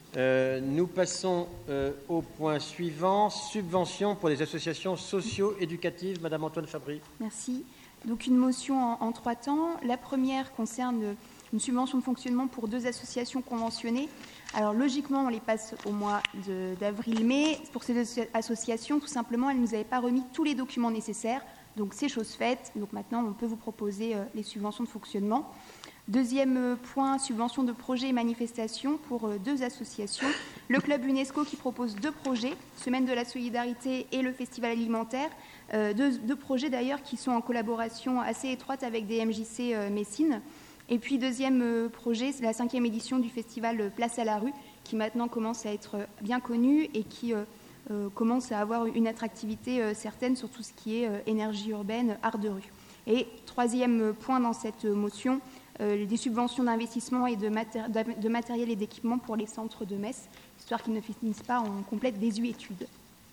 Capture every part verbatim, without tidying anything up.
Euh, nous passons euh, au point suivant, subvention pour les associations socio-éducatives. Madame Antoine Fabry. Merci. Donc une motion en, en trois temps. La première concerne une subvention de fonctionnement pour deux associations conventionnées. Alors logiquement, on les passe au mois de, d'avril-mai. Pour ces deux associations, tout simplement, elles ne nous avaient pas remis tous les documents nécessaires. Donc c'est chose faite. Donc maintenant, on peut vous proposer euh, les subventions de fonctionnement. Deuxième point, subvention de projets et manifestations pour deux associations. Le Club UNESCO qui propose deux projets, Semaine de la Solidarité et le Festival alimentaire. Euh, deux, deux projets d'ailleurs qui sont en collaboration assez étroite avec des M J C euh, Messine. Et puis deuxième euh, projet, c'est la cinquième édition du festival Place à la rue qui maintenant commence à être bien connu et qui euh, euh, commence à avoir une attractivité euh, certaine sur tout ce qui est euh, énergie urbaine, art de rue. Et troisième point dans cette motion, Euh, des subventions d'investissement et de, maté- de matériel et d'équipement pour les centres de Metz, histoire qu'ils ne finissent pas en complète désuétude.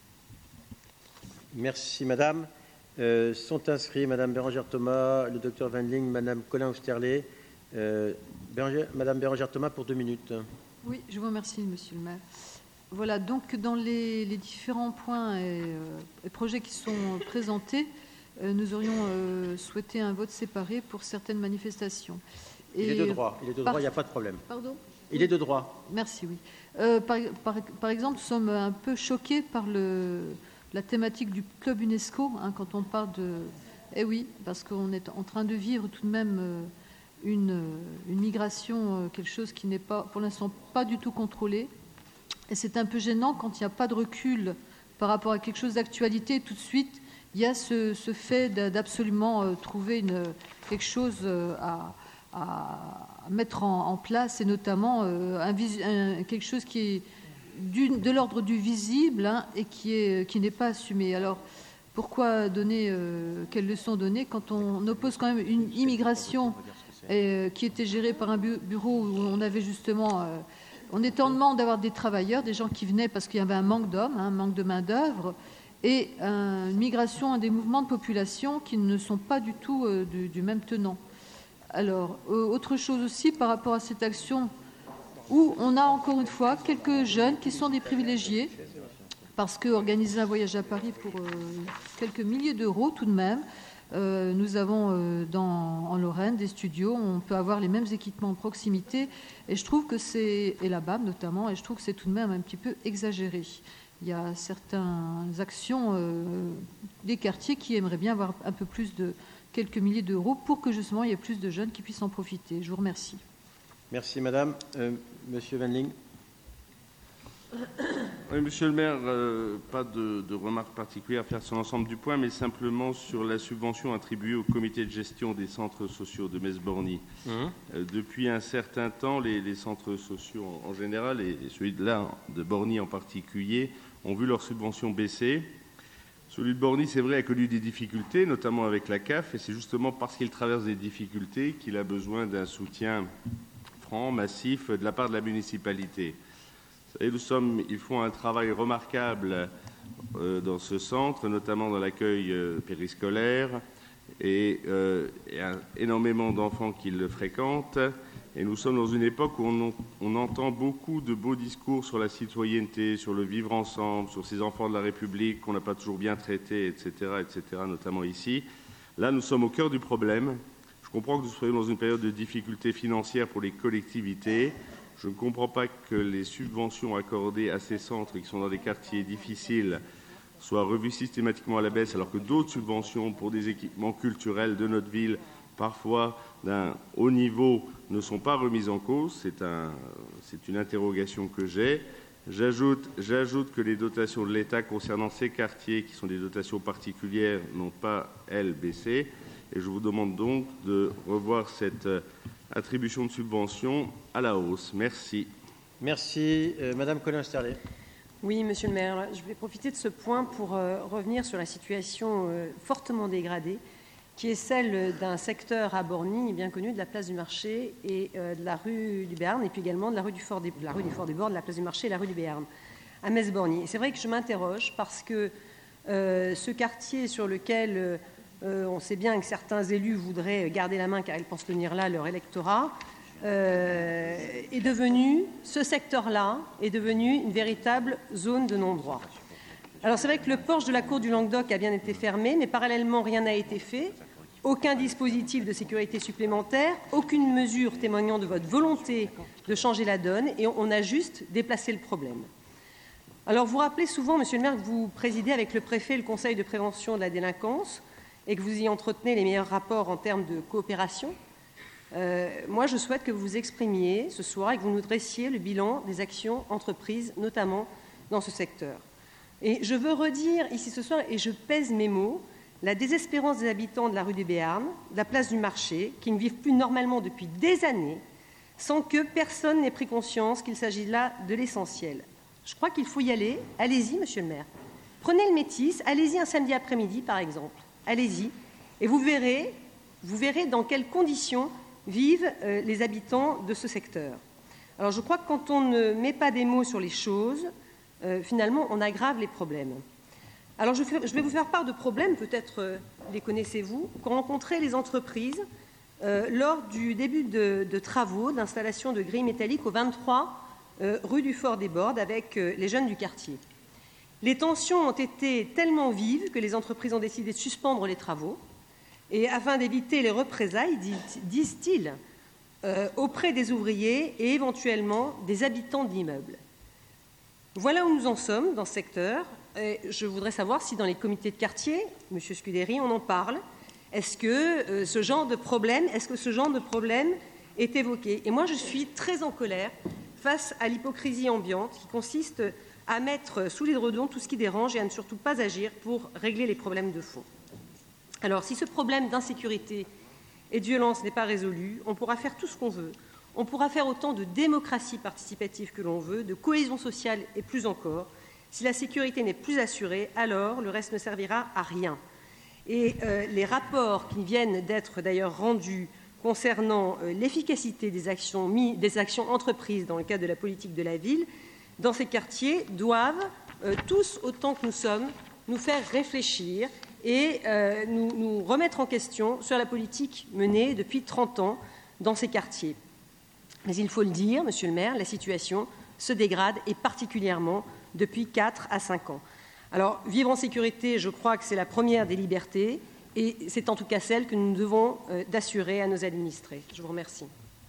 Merci, Madame. Euh, sont inscrits Madame Bérangère Thomas, le docteur Van Ling, Madame Colin Osterlé. Euh, Bérangère, Madame Bérangère Thomas pour deux minutes. Oui, je vous remercie, Monsieur le maire. Voilà, donc dans les, les différents points et, euh, et projets qui sont présentés, nous aurions euh, souhaité un vote séparé pour certaines manifestations. Et il est de droit, il est de par... droit, il n'y a pas de problème. Pardon ? Il oui. est de droit. Merci, oui. Euh, par, par, par exemple, nous sommes un peu choqués par le, la thématique du club UNESCO, hein, quand on parle de... Eh oui, parce qu'on est en train de vivre tout de même euh, une, une migration, euh, quelque chose qui n'est pas, pour l'instant, pas du tout contrôlé. Et c'est un peu gênant quand il n'y a pas de recul par rapport à quelque chose d'actualité, tout de suite, il y a ce, ce fait d'absolument euh, trouver une, quelque chose euh, à, à mettre en, en place, et notamment euh, un, un, quelque chose qui est du, de l'ordre du visible, hein, et qui est, qui n'est pas assumé. Alors, pourquoi donner, euh, quelles leçons donner quand on oppose quand même une immigration euh, qui était gérée par un bu bureau où on avait justement... Euh, on était en demande d'avoir des travailleurs, des gens qui venaient parce qu'il y avait un manque d'hommes, hein, un manque de main-d'œuvre, et une migration à des mouvements de population qui ne sont pas du tout euh, du, du même tenant. Alors, euh, autre chose aussi par rapport à cette action où on a encore une fois quelques jeunes qui sont des privilégiés parce qu'organiser un voyage à Paris pour euh, quelques milliers d'euros tout de même, euh, nous avons euh, dans, en Lorraine des studios, on peut avoir les mêmes équipements en proximité, et je trouve que c'est, et la B A M notamment, et je trouve que c'est tout de même un petit peu exagéré. Il y a certaines actions euh, des quartiers qui aimeraient bien avoir un peu plus de quelques milliers d'euros pour que justement il y ait plus de jeunes qui puissent en profiter. Je vous remercie. Merci Madame. Euh, Monsieur Van Ling. Oui, Monsieur le maire, euh, pas de, de remarques particulières à faire sur l'ensemble du point, mais simplement sur la subvention attribuée au comité de gestion des centres sociaux de Metz-Borny. Mmh. Euh, depuis un certain temps, les, les centres sociaux en, en général, et, et celui de là, de Borny en particulier, ont vu leur subvention baisser. Celui de Borny, c'est vrai, a connu des difficultés, notamment avec la C A F, et c'est justement parce qu'il traverse des difficultés qu'il a besoin d'un soutien franc, massif, de la part de la municipalité. Et nous sommes, ils font un travail remarquable euh, dans ce centre, notamment dans l'accueil euh, périscolaire, et, euh, et un, énormément d'enfants qui le fréquentent. Et nous sommes dans une époque où on, on entend beaucoup de beaux discours sur la citoyenneté, sur le vivre ensemble, sur ces enfants de la République qu'on n'a pas toujours bien traités, et cetera, et cetera, notamment ici. Là, nous sommes au cœur du problème. Je comprends que nous soyons dans une période de difficultés financières pour les collectivités. Je ne comprends pas que les subventions accordées à ces centres qui sont dans des quartiers difficiles soient revues systématiquement à la baisse, alors que d'autres subventions pour des équipements culturels de notre ville, parfois d'un haut niveau, ne sont pas remises en cause. C'est un, c'est une interrogation que j'ai. J'ajoute, j'ajoute que les dotations de l'État concernant ces quartiers, qui sont des dotations particulières, n'ont pas, elles, baissé. Et je vous demande donc de revoir cette attribution de subventions à la hausse. Merci. Merci. Euh, Madame Colin Osterlé. Oui, Monsieur le maire, je vais profiter de ce point pour euh, revenir sur la situation euh, fortement dégradée qui est celle d'un secteur à Borny bien connu de la place du Marché et euh, de la rue du Béarn, et puis également de la rue du Fort des, de la rue du Fort des Bords, de la place du Marché et la rue du Béarn, à Metz-Borny. Et c'est vrai que je m'interroge parce que euh, ce quartier sur lequel euh, on sait bien que certains élus voudraient garder la main car ils pensent tenir là leur électorat, euh, est devenu, ce secteur-là est devenu une véritable zone de non-droit. Alors c'est vrai que le porche de la cour du Languedoc a bien été fermé, mais parallèlement rien n'a été fait. Aucun dispositif de sécurité supplémentaire, aucune mesure témoignant de votre volonté de changer la donne, et on a juste déplacé le problème. Alors vous rappelez souvent, Monsieur le maire, que vous présidez avec le préfet le Conseil de prévention de la délinquance et que vous y entretenez les meilleurs rapports en termes de coopération. Euh, moi, je souhaite que vous vous exprimiez ce soir et que vous nous dressiez le bilan des actions entreprises, notamment dans ce secteur. Et je veux redire ici ce soir, et je pèse mes mots, la désespérance des habitants de la rue des Béarnes, de la place du Marché, qui ne vivent plus normalement depuis des années, sans que personne n'ait pris conscience qu'il s'agit là de l'essentiel. Je crois qu'il faut y aller. Allez-y, monsieur le maire. Prenez le Métis, allez-y un samedi après-midi, par exemple. Allez-y, et vous verrez, vous verrez dans quelles conditions vivent euh, les habitants de ce secteur. Alors, je crois que quand on ne met pas des mots sur les choses, euh, finalement, on aggrave les problèmes. Alors, je, fais, je vais vous faire part de problèmes, peut-être euh, les connaissez-vous, qu'ont rencontrés les entreprises euh, lors du début de, de travaux d'installation de grilles métalliques au vingt-trois euh, rue du Fort des Bordes avec euh, les jeunes du quartier. Les tensions ont été tellement vives que les entreprises ont décidé de suspendre les travaux et afin d'éviter les représailles, disent-ils, euh, auprès des ouvriers et éventuellement des habitants d'immeubles. Voilà où nous en sommes dans ce secteur. Et je voudrais savoir si dans les comités de quartier, M. Scuderi, on en parle. Est-ce que euh, ce genre de problème, est-ce que ce genre de problème est évoqué? Et moi, je suis très en colère face à l'hypocrisie ambiante qui consiste à mettre sous l'édredon tout ce qui dérange et à ne surtout pas agir pour régler les problèmes de fond. Alors, si ce problème d'insécurité et de violence n'est pas résolu, on pourra faire tout ce qu'on veut. On pourra faire autant de démocratie participative que l'on veut, de cohésion sociale et plus encore. Si la sécurité n'est plus assurée, alors le reste ne servira à rien. Et euh, les rapports qui viennent d'être d'ailleurs rendus concernant euh, l'efficacité des actions, des actions entreprises dans le cadre de la politique de la ville, dans ces quartiers, doivent, euh, tous autant que nous sommes, nous faire réfléchir et euh, nous, nous remettre en question sur la politique menée depuis trente ans dans ces quartiers. Mais il faut le dire, Monsieur le maire, la situation se dégrade et particulièrement depuis quatre à cinq ans. Alors, vivre en sécurité, je crois que c'est la première des libertés et c'est en tout cas celle que nous devons euh, d'assurer à nos administrés. Je vous remercie.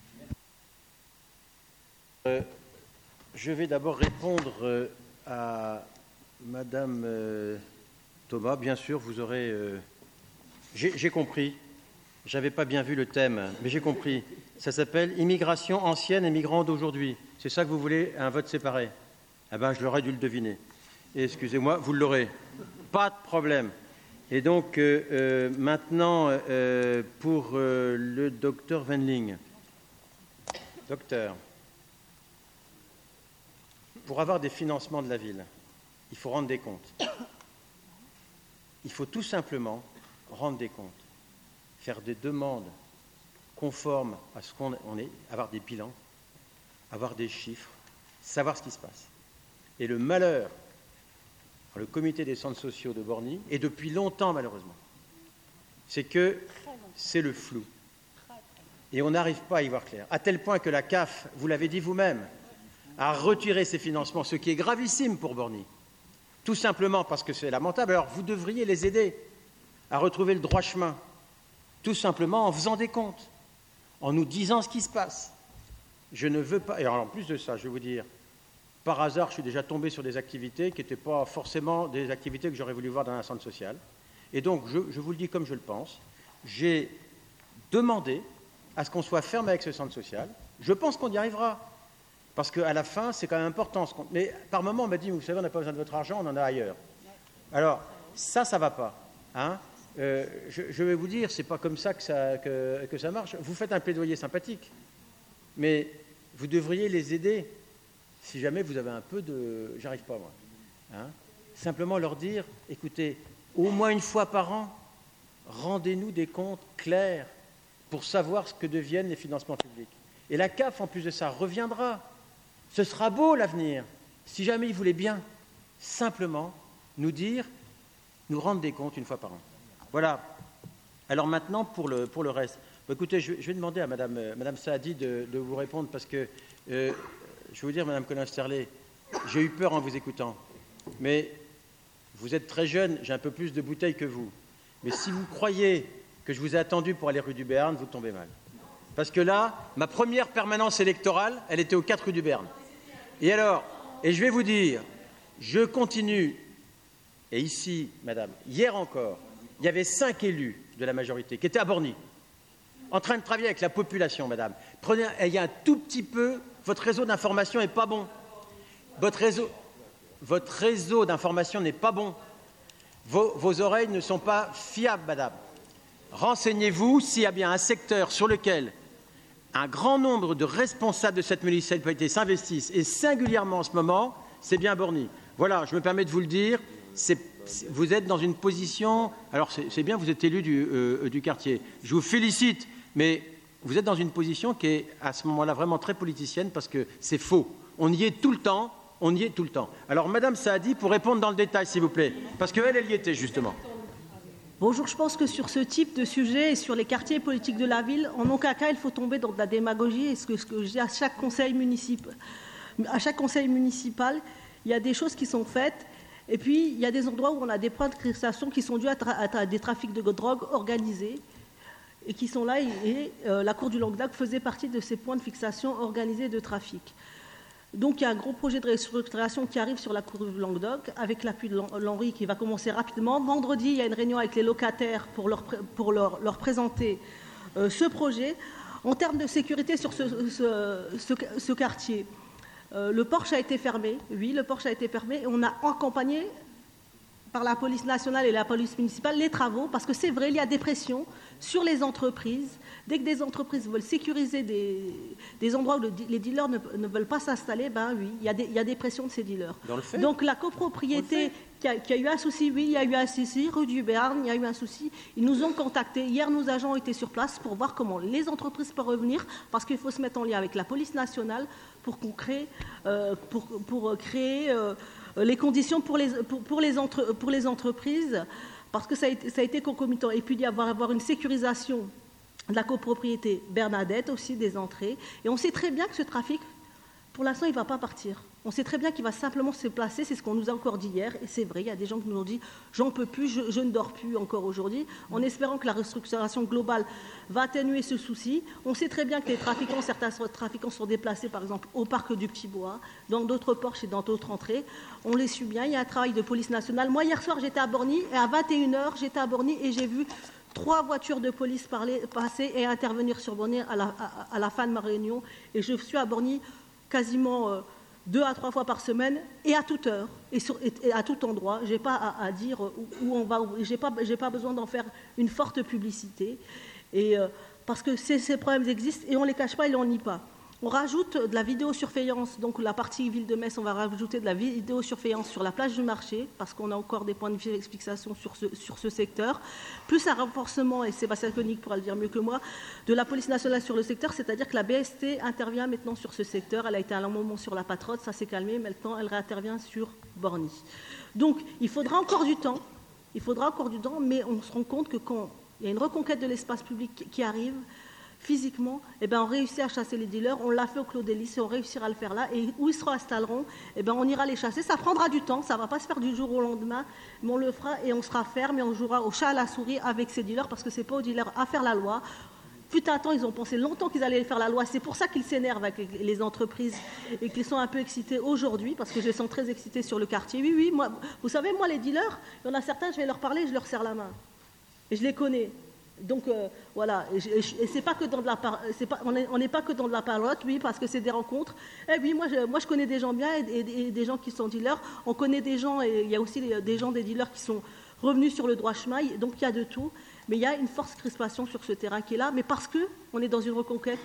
Euh, je vais d'abord répondre euh, à Madame euh, Thomas. Bien sûr, vous aurez... Euh, j'ai compris. Je n'avais pas bien vu le thème, mais j'ai compris. Ça s'appelle « Immigration ancienne et migrants d'aujourd'hui ». C'est ça que vous voulez, un vote séparé? Eh bien, je l'aurais dû le deviner. Et excusez-moi, vous l'aurez. Pas de problème. Et donc, euh, euh, maintenant, euh, pour euh, le docteur Wendling. Docteur, pour avoir des financements de la ville, il faut rendre des comptes. Il faut tout simplement rendre des comptes, faire des demandes conformes à ce qu'on est, avoir des bilans, avoir des chiffres, savoir ce qui se passe. Et le malheur, le comité des centres sociaux de Borny, et depuis longtemps malheureusement, c'est que c'est le flou. Et on n'arrive pas à y voir clair. À tel point que la C A F, vous l'avez dit vous-même, a retiré ses financements, ce qui est gravissime pour Borny. Tout simplement parce que c'est lamentable. Alors vous devriez les aider à retrouver le droit chemin. Tout simplement en faisant des comptes, en nous disant ce qui se passe. Je ne veux pas... Et alors, en plus de ça, je vais vous dire... Par hasard, je suis déjà tombé sur des activités qui n'étaient pas forcément des activités que j'aurais voulu voir dans un centre social. Et donc, je, je vous le dis comme je le pense, j'ai demandé à ce qu'on soit ferme avec ce centre social. Je pense qu'on y arrivera. Parce qu'à la fin, c'est quand même important. Ce Mais par moment, on m'a dit, vous savez, on n'a pas besoin de votre argent, on en a ailleurs. Alors, ça, ça ne va pas. Hein euh, je, je vais vous dire, ce n'est pas comme ça que, ça que, que ça marche. Vous faites un plaidoyer sympathique, mais vous devriez les aider. Si jamais vous avez un peu de... J'arrive pas, moi. Hein, simplement leur dire, écoutez, au moins une fois par an, rendez-nous des comptes clairs pour savoir ce que deviennent les financements publics. Et la C A F, en plus de ça, reviendra. Ce sera beau, l'avenir. Si jamais ils voulaient bien, simplement nous dire, nous rendre des comptes une fois par an. Voilà. Alors maintenant, pour le, pour le reste. Écoutez, je, je vais demander à Madame, euh, Madame Saadi de, de vous répondre parce que, euh, je vais vous dire, Madame Colin-Sterlet, j'ai eu peur en vous écoutant. Mais vous êtes très jeune, j'ai un peu plus de bouteilles que vous. Mais si vous croyez que je vous ai attendu pour aller rue du Béarn, vous tombez mal. Parce que là, ma première permanence électorale, elle était aux quatre rue du Béarn. Et alors, et je vais vous dire, je continue, et ici, Madame, hier encore, il y avait cinq élus de la majorité qui étaient à Borny, en train de travailler avec la population, Madame. Prenez, il y a un tout petit peu, votre réseau d'information n'est pas bon. Votre réseau, votre réseau d'information n'est pas bon. Vos, vos oreilles ne sont pas fiables, Madame. Renseignez-vous s'il y a bien un secteur sur lequel un grand nombre de responsables de cette municipalité s'investissent, et singulièrement en ce moment, c'est bien Borny. Voilà, je me permets de vous le dire, c'est, c'est, vous êtes dans une position... Alors, c'est, c'est bien, vous êtes élu du, euh, du quartier. Je vous félicite, mais vous êtes dans une position qui est, à ce moment-là, vraiment très politicienne, parce que c'est faux. On y est tout le temps, on y est tout le temps. Alors, Madame Saadi, pour répondre dans le détail, s'il vous plaît, parce qu'elle, elle y était, justement. Bonjour, je pense que sur ce type de sujet et sur les quartiers politiques de la ville, en aucun cas il faut tomber dans de la démagogie. Et ce que, ce que je dis à chaque conseil municipal, à chaque conseil municipal, il y a des choses qui sont faites. Et puis, il y a des endroits où on a des points de crispation qui sont dus à, tra à des trafics de drogue organisés et qui sont là. Et, et euh, la Cour du Languedoc faisait partie de ces points de fixation organisés de trafic. Donc, il y a un gros projet de restructuration qui arrive sur la Cour du Languedoc, avec l'appui de l'Henri qui va commencer rapidement. Vendredi, il y a une réunion avec les locataires pour leur, pour leur, leur présenter euh, ce projet. En termes de sécurité sur ce, ce, ce, ce quartier, euh, le Porche a été fermé. Oui, le Porche a été fermé. Et on a accompagné par la police nationale et la police municipale les travaux, parce que c'est vrai, il y a des pressions sur les entreprises. Dès que des entreprises veulent sécuriser des, des endroits où le, les dealers ne, ne veulent pas s'installer, ben oui, il y, a des, il y a des pressions de ces dealers. Dans le fait. Donc la copropriété qui a, qui a eu un souci, oui, il y a eu un souci, rue du Béarn, il y a eu un souci. Ils nous ont contactés. Hier, nos agents ont été sur place pour voir comment les entreprises peuvent revenir, parce qu'il faut se mettre en lien avec la police nationale pour qu'on crée, euh, pour, pour créer euh, les conditions pour les, pour, pour, les entre, pour les entreprises, parce que ça a été, ça a été concomitant. Et puis il y avoir, avoir une sécurisation de la copropriété Bernadette aussi, des entrées. Et on sait très bien que ce trafic, pour l'instant, il ne va pas partir. On sait très bien qu'il va simplement se placer, c'est ce qu'on nous a encore dit hier, et c'est vrai, il y a des gens qui nous ont dit « j'en peux plus, je, je ne dors plus encore aujourd'hui », en espérant que la restructuration globale va atténuer ce souci. On sait très bien que les trafiquants, certains trafiquants sont déplacés, par exemple, au parc du Petit-Bois, dans d'autres porches et dans d'autres entrées. On les suit bien, il y a un travail de police nationale. Moi, hier soir, j'étais à Borny, et à vingt et une heures, j'étais à Borny, et j'ai vu trois voitures de police parler, passer et intervenir sur Borny à la, à, à la fin de ma réunion. Et je suis à Borny quasiment euh, deux à trois fois par semaine et à toute heure et, sur, et, et à tout endroit. Je n'ai pas à, à dire où, où on va, je n'ai pas, j'ai pas besoin d'en faire une forte publicité. Et, euh, parce que ces, ces problèmes existent et on ne les cache pas et on n'y pas. On rajoute de la vidéosurveillance, donc la partie ville de Metz, on va rajouter de la vidéosurveillance sur la plage du marché, parce qu'on a encore des points de fixation sur ce, sur ce secteur, plus un renforcement, et Sébastien Koenig pourra le dire mieux que moi, de la police nationale sur le secteur, c'est-à-dire que la B S T intervient maintenant sur ce secteur. Elle a été à un moment sur la Patrotte, ça s'est calmé, maintenant elle réintervient sur Borny. Donc il faudra encore du temps, il faudra encore du temps, mais on se rend compte que quand il y a une reconquête de l'espace public qui arrive, physiquement, eh ben, on réussit à chasser les dealers, on l'a fait au Clos des Lys et on réussira à le faire là, et où ils se réinstalleront, eh ben, on ira les chasser. Ça prendra du temps, ça ne va pas se faire du jour au lendemain, mais on le fera et on sera ferme et on jouera au chat à la souris avec ces dealers, parce que ce n'est pas aux dealers à faire la loi. Putain, un temps, ils ont pensé longtemps qu'ils allaient faire la loi, c'est pour ça qu'ils s'énervent avec les entreprises et qu'ils sont un peu excités aujourd'hui, parce que je les sens très excités sur le quartier. Oui, oui, moi, vous savez, moi, les dealers, il y en a certains, je vais leur parler, je leur serre la main, et je les connais. Donc euh, voilà, et, et, et c'est pas que dans de la par... c'est pas, on n'est pas que dans de la parlotte, oui, parce que c'est des rencontres. Et oui, moi je, moi je connais des gens bien et, et, et des gens qui sont dealers. On connaît des gens et il y a aussi des gens des dealers qui sont revenus sur le droit chemin. Donc il y a de tout, mais il y a une forte crispation sur ce terrain qui est là, mais parce que on est dans une reconquête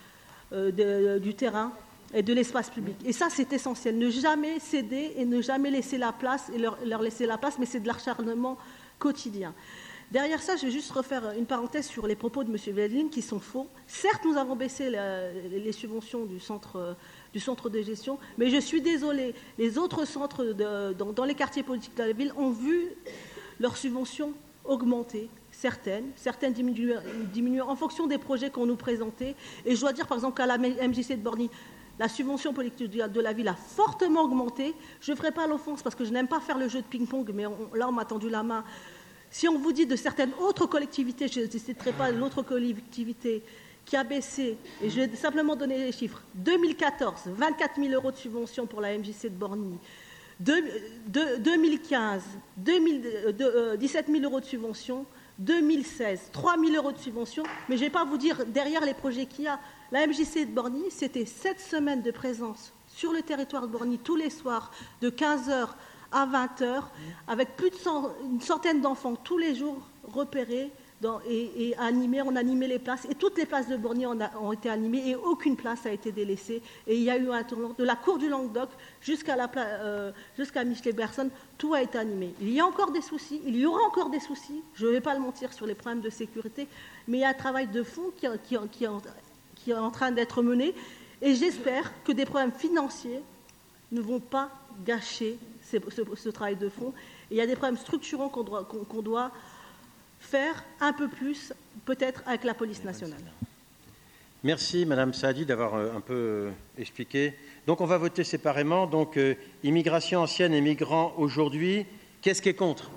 euh, de, du terrain et de l'espace public. Et ça c'est essentiel, ne jamais céder et ne jamais laisser la place et leur, leur laisser la place, mais c'est de l'acharnement quotidien. Derrière ça, je vais juste refaire une parenthèse sur les propos de M. Véline qui sont faux. Certes, nous avons baissé la, les subventions du centre, du centre de gestion, mais je suis désolée, les autres centres de, dans, dans les quartiers politiques de la ville ont vu leurs subventions augmenter. certaines, certaines diminuent, diminuent en fonction des projets qu'on nous présentait. Et je dois dire, par exemple, qu'à la M J C de Borny, la subvention politique de la ville a fortement augmenté. Je ne ferai pas l'offense parce que je n'aime pas faire le jeu de ping-pong, mais on, là, on m'a tendu la main. Si on vous dit de certaines autres collectivités, je ne citerai pas l'autre collectivité qui a baissé, et je vais simplement donner les chiffres, deux mille quatorze, vingt-quatre mille euros de subvention pour la M J C de Borny, deux mille quinze, dix-sept mille euros de subvention, deux mille seize, trois mille euros de subvention, mais je ne vais pas vous dire derrière les projets qu'il y a. La M J C de Borny, c'était sept semaines de présence sur le territoire de Borny tous les soirs, de quinze heures à vingt heures, avec plus de cent, une centaine d'enfants tous les jours repérés dans, et, et animés. On animait les places, et toutes les places de Borny ont, ont été animées, et aucune place n'a été délaissée. Et il y a eu un tournant de la cour du Languedoc jusqu'à euh, jusqu'à Michelet-Berson, tout a été animé. Il y a encore des soucis, il y aura encore des soucis, je ne vais pas le mentir sur les problèmes de sécurité, mais il y a un travail de fond qui, qui, qui, qui est en train d'être mené, et j'espère que des problèmes financiers ne vont pas gâcher ce, ce, ce travail de fond. Et il y a des problèmes structurants qu'on doit, qu'on, qu'on doit faire un peu plus, peut-être avec la police nationale. Merci, Madame Saadi, d'avoir un peu expliqué. Donc, on va voter séparément. Donc, euh, immigration ancienne et migrants aujourd'hui. Qu'est-ce qui est contre?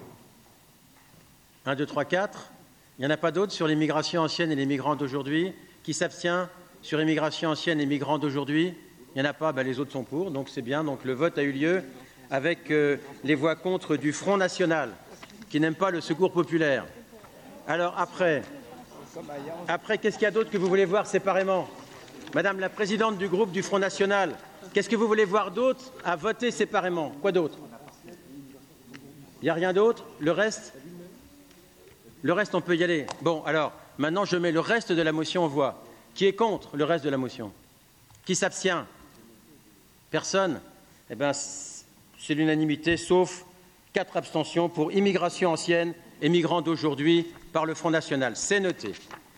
un, deux, trois, quatre. Il n'y en a pas d'autres sur l'immigration ancienne et les migrants d'aujourd'hui? Qui s'abstient sur immigration ancienne et migrants d'aujourd'hui? Il n'y en a pas, ben, les autres sont pour, donc c'est bien. Donc le vote a eu lieu avec euh, les voix contre du Front National, qui n'aime pas le secours populaire. Alors après, après qu'est-ce qu'il y a d'autre que vous voulez voir séparément? Madame la présidente du groupe du Front National, qu'est-ce que vous voulez voir d'autre à voter séparément? Quoi d'autre? Il n'y a rien d'autre? Le reste? Le reste, on peut y aller. Bon, alors, maintenant, je mets le reste de la motion en voix. Qui est contre le reste de la motion? Qui s'abstient? Personne? Eh bien, c'est l'unanimité, sauf quatre abstentions pour immigration ancienne et migrants d'aujourd'hui par le Front National. C'est noté.